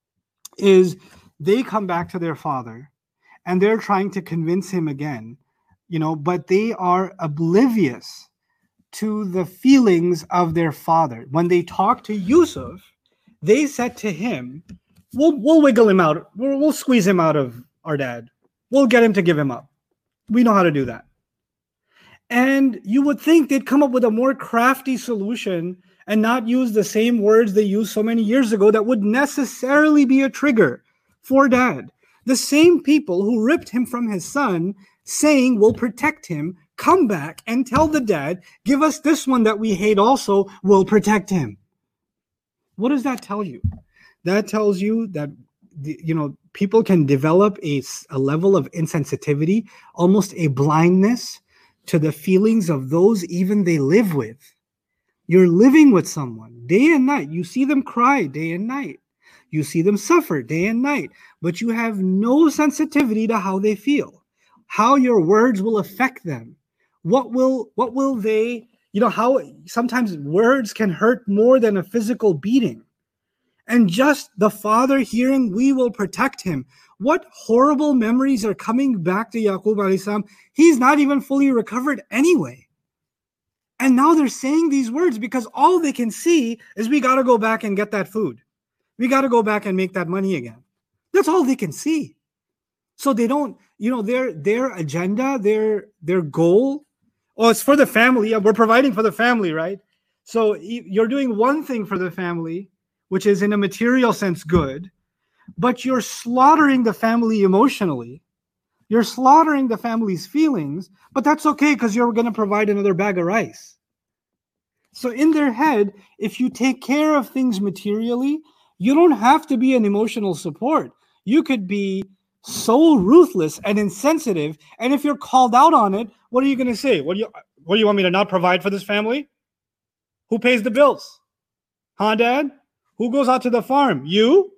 is they come back to their father and they're trying to convince him again, you know, but they are oblivious to the feelings of their father. When they talked to Yusuf, they said to him, we'll, we'll wiggle him out. We'll, we'll squeeze him out of our dad. We'll get him to give him up. We know how to do that. And you would think they'd come up with a more crafty solution and not use the same words they used so many years ago that would necessarily be a trigger for dad. The same people who ripped him from his son, saying we'll protect him, come back and tell the dad, give us this one that we hate also, we'll protect him. What does that tell you? That tells you that, you know, people can develop a, a level of insensitivity, almost a blindness to the feelings of those even they live with. You're living with someone day and night. You see them cry day and night. You see them suffer day and night, but you have no sensitivity to how they feel, how your words will affect them. What will, what will they, you know, how sometimes words can hurt more than a physical beating. And just the father hearing, we will protect him. What horrible memories are coming back to Yaqub alayhi salam? He's not even fully recovered anyway. And now they're saying these words because all they can see is we got to go back and get that food. We got to go back and make that money again. That's all they can see. So they don't, you know, their their agenda, their their goal, oh, it's for the family. Yeah, we're providing for the family, right? So you're doing one thing for the family, which is in a material sense good, but you're slaughtering the family emotionally. You're slaughtering the family's feelings, but that's okay because you're going to provide another bag of rice. So in their head, if you take care of things materially, you don't have to be an emotional support. You could be so ruthless and insensitive, and if you're called out on it, what are you going to say? What do you what do you want me to not provide for this family? Who pays the bills? Huh, Dad? Who goes out to the farm? You?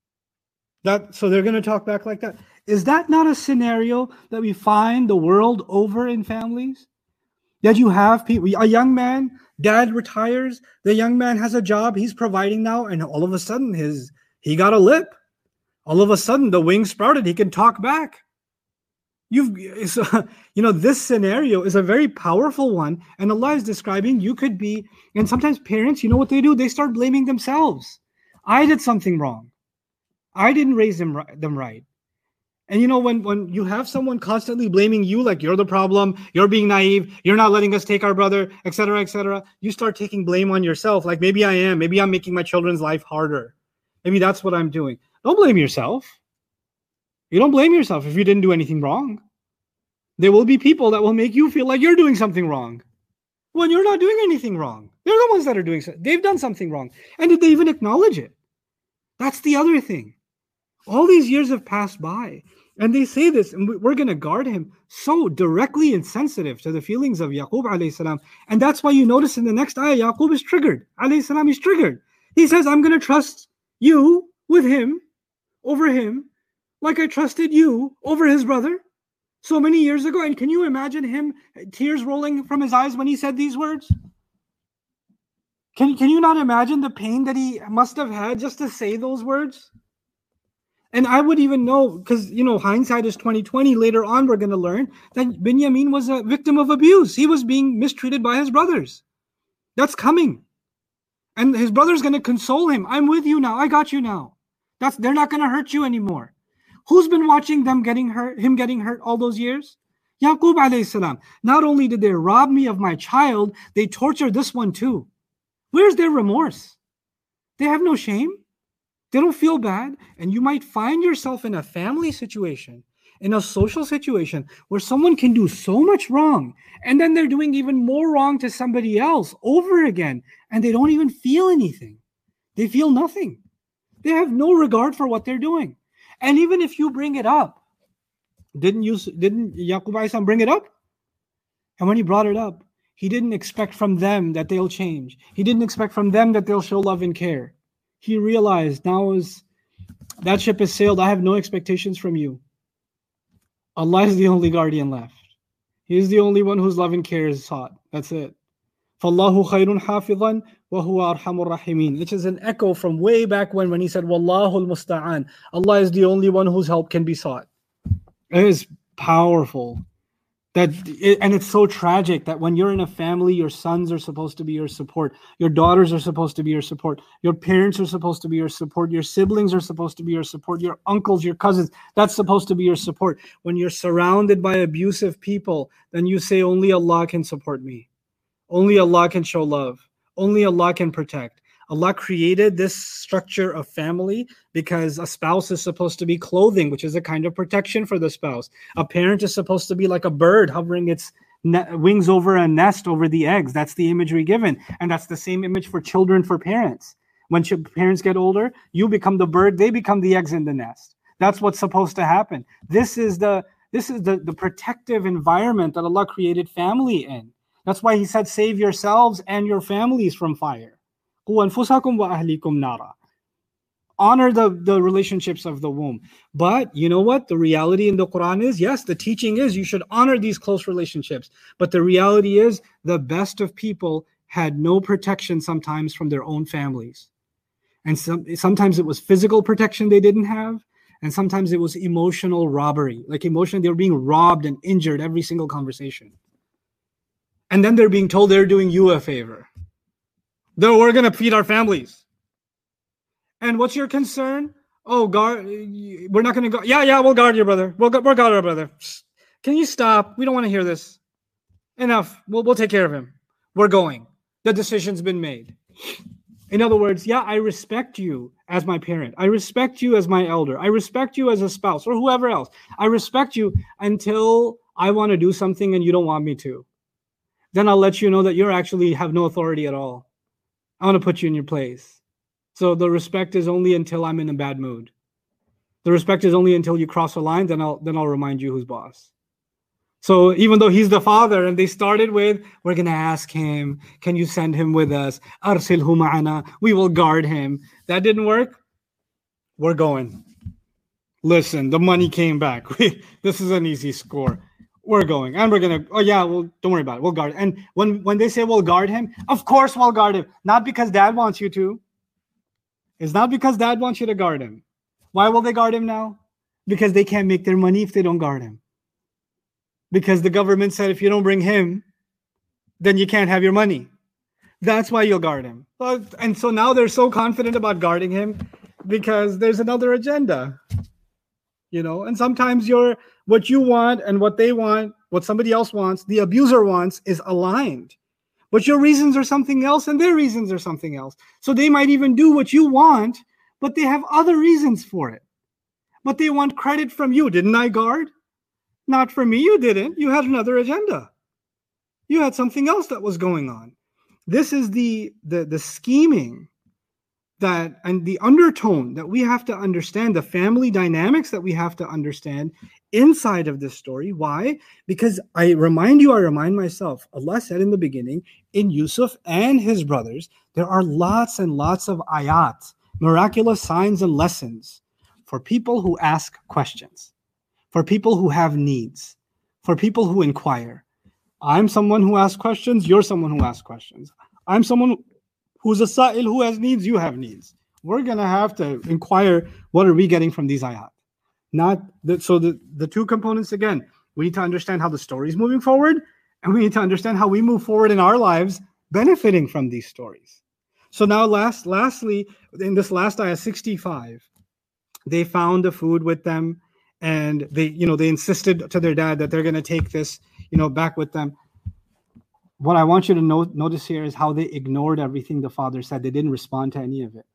That so they're going to talk back like that. Is that not a scenario that we find the world over in families? That you have people, a young man, dad retires, the young man has a job, he's providing now, and all of a sudden his he got a lip. All of a sudden the wings sprouted, he can talk back. You've uh, you know, this scenario is a very powerful one, and Allah is describing you could be, and sometimes parents, you know what they do? They start blaming themselves. I did something wrong. I didn't raise them, them right. And you know, when, when you have someone constantly blaming you, like you're the problem, you're being naive, you're not letting us take our brother, et cetera, et cetera, you start taking blame on yourself. Like maybe I am, maybe I'm making my children's life harder. Maybe that's what I'm doing. Don't blame yourself. You don't blame yourself if you didn't do anything wrong. There will be people that will make you feel like you're doing something wrong when you're not doing anything wrong. They're the ones that are doing something. They've done something wrong. And did they even acknowledge it? That's the other thing. All these years have passed by. And they say this, and we're going to guard him so directly insensitive to the feelings of Yaqub alayhi salam. And that's why you notice in the next ayah, Yaqub is triggered. Alayhi salam is triggered. He says, I'm going to trust you with him, over him, like I trusted you over his brother so many years ago. And can you imagine him, tears rolling from his eyes when he said these words? Can, can you not imagine the pain that he must have had just to say those words? And I would even know, because, you know, hindsight is twenty twenty. Later on, we're going to learn that Binyamin was a victim of abuse. He was being mistreated by his brothers. That's coming. And his brother's going to console him. I'm with you now. I got you now. That's they're not going to hurt you anymore. Who's been watching them getting hurt, him getting hurt all those years? Yaqub alayhi salam. Not only did they rob me of my child, they tortured this one too. Where's their remorse? They have no shame. They don't feel bad. And you might find yourself in a family situation, in a social situation where someone can do so much wrong, and then they're doing even more wrong to somebody else over again, and they don't even feel anything. They feel nothing. They have no regard for what they're doing. And even if you bring it up, didn't you, didn't Yaqub alayhi salam bring it up? And when he brought it up, he didn't expect from them that they'll change. He didn't expect from them that they'll show love and care. He realized now is that ship has sailed. I have no expectations from you. Allah is the only guardian left. He is the only one whose love and care is sought. That's it. فَاللَّهُ خَيْرٌ حَافِظًا وَهُوَ أَرْحَمُ الرَّاحِمِينَ, which is an echo from way back when when he said, وَاللَّهُ That it, and it's so tragic that when you're in a family, your sons are supposed to be your support. Your daughters are supposed to be your support. Your parents are supposed to be your support. Your siblings are supposed to be your support. Your uncles, your cousins, that's supposed to be your support. When you're surrounded by abusive people, then you say, only Allah can support me. Only Allah can show love. Only Allah can protect. Allah created this structure of family because a spouse is supposed to be clothing, which is a kind of protection for the spouse. A parent is supposed to be like a bird hovering its ne- wings over a nest over the eggs. That's the imagery given. And that's the same image for children, for parents. When ch- parents get older, you become the bird, they become the eggs in the nest. That's what's supposed to happen. This is the this is the, the protective environment that Allah created family in. That's why He said, save yourselves and your families from fire. Honor the, the relationships of the womb. But you know what? The reality in the Quran is, yes, the teaching is you should honor these close relationships. But the reality is the best of people had no protection sometimes from their own families. And some, sometimes it was physical protection they didn't have. And sometimes it was emotional robbery. Like emotion, they were being robbed and injured every single conversation. And then they're being told they're doing you a favor. Though we're going to feed our families. And what's your concern? Oh, guard, we're not going to go. Yeah, yeah, we'll guard your brother. We'll, we'll guard our brother. Can you stop? We don't want to hear this. Enough. We'll, we'll take care of him. We're going. The decision's been made. In other words, yeah, I respect you as my parent. I respect you as my elder. I respect you as a spouse or whoever else. I respect you until I want to do something and you don't want me to. Then I'll let you know that you actually have no authority at all. I want to put you in your place. So the respect is only until I'm in a bad mood. The respect is only until you cross a line, then I'll then I'll remind you who's boss. So even though he's the father, and they started with, we're going to ask him, can you send him with us? Arsilhu ma'ana. We will guard him. That didn't work. We're going. Listen, the money came back. We, this is an easy score. We're going. And we're going to, oh yeah, well, don't worry about it. We'll guard him. And when, when they say we'll guard him, of course we'll guard him. Not because dad wants you to. It's not because dad wants you to guard him. Why will they guard him now? Because they can't make their money if they don't guard him. Because the government said if you don't bring him, then you can't have your money. That's why you'll guard him. And so now they're so confident about guarding him because there's another agenda. You know, and sometimes your what you want and what they want, what somebody else wants, the abuser wants, is aligned. But your reasons are something else and their reasons are something else. So they might even do what you want, but they have other reasons for it. But they want credit from you. Didn't I guard? Not for me, you didn't. You had another agenda. You had something else that was going on. This is the the, the scheming that and the undertone that we have to understand, the family dynamics that we have to understand inside of this story. Why? Because I remind you, I remind myself, Allah said in the beginning, in Yusuf and his brothers, there are lots and lots of ayat, miraculous signs and lessons for people who ask questions, for people who have needs, for people who inquire. I'm someone who asks questions, you're someone who asks questions. I'm someone who's a sa'il who has needs, you have needs. We're going to have to inquire, what are we getting from these ayat? Not the, so the, the two components, again, we need to understand how the story is moving forward, and we need to understand how we move forward in our lives benefiting from these stories. So now last, lastly, in this last ayah sixty-five, they found the food with them, and they, you know, they insisted to their dad that they're going to take this, you know, back with them. What I want you to know, notice here is how they ignored everything the father said. They didn't respond to any of it.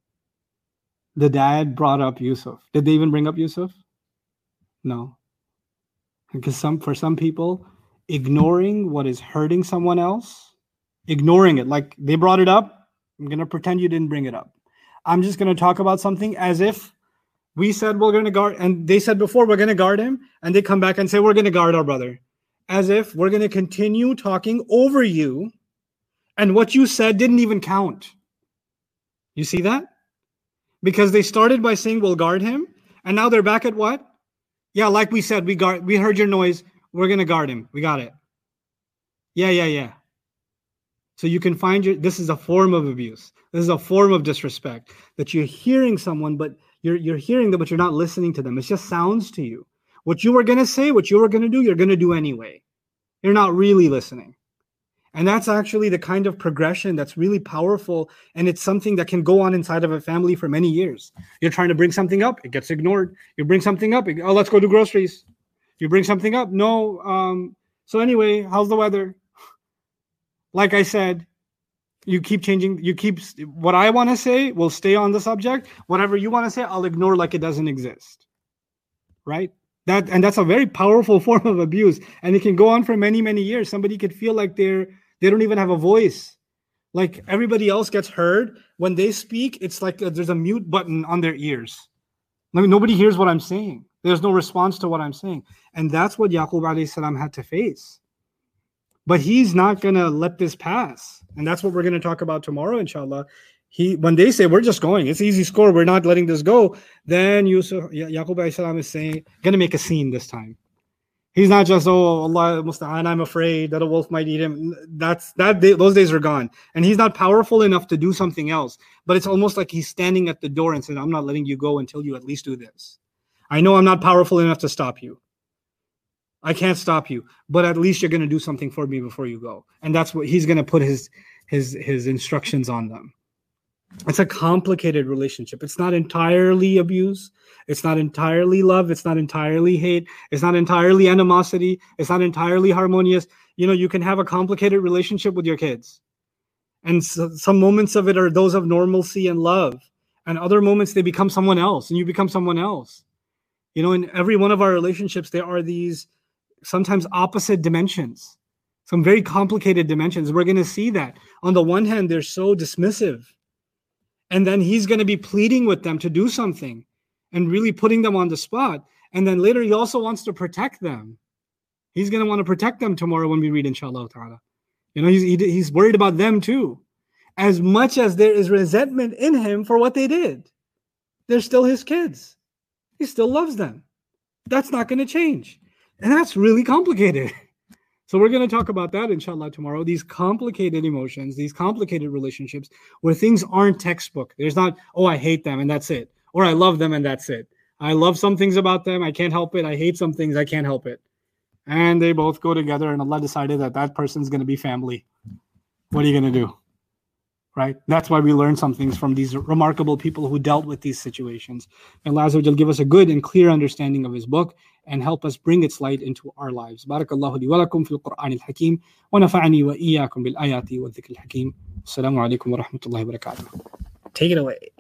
The dad brought up Yusuf. Did they even bring up Yusuf? No. Because some, for some people, ignoring what is hurting someone else, ignoring it, like they brought it up, I'm going to pretend you didn't bring it up. I'm just going to talk about something as if we said we're going to guard, and they said before we're going to guard him, and they come back and say we're going to guard our brother. As if we're going to continue talking over you, and what you said didn't even count. You see that? Because they started by saying we'll guard him, and now they're back at what? Yeah, like we said, we guard. We heard your noise. We're going to guard him. We got it. Yeah, yeah, yeah. So you can find your. This is a form of abuse. This is a form of disrespect, that you're hearing someone, but you're you're hearing them, but you're not listening to them. It just sounds to you. What you were going to say, what you were going to do, you're going to do anyway. You're not really listening. And that's actually the kind of progression that's really powerful. And it's something that can go on inside of a family for many years. You're trying to bring something up, it gets ignored. You bring something up, it, oh, let's go do groceries. You bring something up, no. Um, so anyway, how's the weather? Like I said, you keep changing. You keep, what I want to say will stay on the subject. Whatever you want to say, I'll ignore like it doesn't exist. Right? That, and that's a very powerful form of abuse. And it can go on for many, many years. Somebody could feel like they're, they don't even have a voice. Like everybody else gets heard. When they speak, it's like a, there's a mute button on their ears. I mean, nobody hears what I'm saying. There's no response to what I'm saying. And that's what Yaqub alayhi salam had to face. But he's not going to let this pass. And that's what we're going to talk about tomorrow, inshallah. He, when they say, we're just going, it's easy score, we're not letting this go, then Yusuf, Yaqub alayhi salam is saying, going to make a scene this time. He's not just, oh, Allah musta'an, I'm afraid that a wolf might eat him. That's that day, those days are gone. And he's not powerful enough to do something else. But it's almost like he's standing at the door and saying, I'm not letting you go until you at least do this. I know I'm not powerful enough to stop you. I can't stop you, but at least you're going to do something for me before you go. And that's what he's going to put his his his instructions on them. It's a complicated relationship. It's not entirely abuse. It's not entirely love. It's not entirely hate. It's not entirely animosity. It's not entirely harmonious. You know, you can have a complicated relationship with your kids. And so, some moments of it are those of normalcy and love. And other moments, they become someone else and you become someone else. You know, in every one of our relationships, there are these sometimes opposite dimensions, some very complicated dimensions. We're going to see that. On the one hand, they're so dismissive. And then he's going to be pleading with them to do something and really putting them on the spot. And then later he also wants to protect them. He's going to want to protect them tomorrow when we read inshallah ta'ala. You know, he's, he, he's worried about them too. As much as there is resentment in him for what they did. They're still his kids. He still loves them. That's not going to change. And that's really complicated. So we're going to talk about that inshallah tomorrow. These complicated emotions, these complicated relationships where things aren't textbook. There's not, oh, I hate them and that's it. Or I love them and that's it. I love some things about them. I can't help it. I hate some things. I can't help it. And they both go together and Allah decided that that person's going to be family. What are you going to do? Right? That's why we learn some things from these remarkable people who dealt with these situations. And Allah Azza wa Jal give us a good and clear understanding of his book and help us bring its light into our lives. Barakallahu li wa lakum fil Qur'an al-Hakim wa nafa'ani wa iyyakum bil ayati wa dhikr al-Hakim. Assalamu alaikum wa rahmatullahi wa barakatuh. Take it away.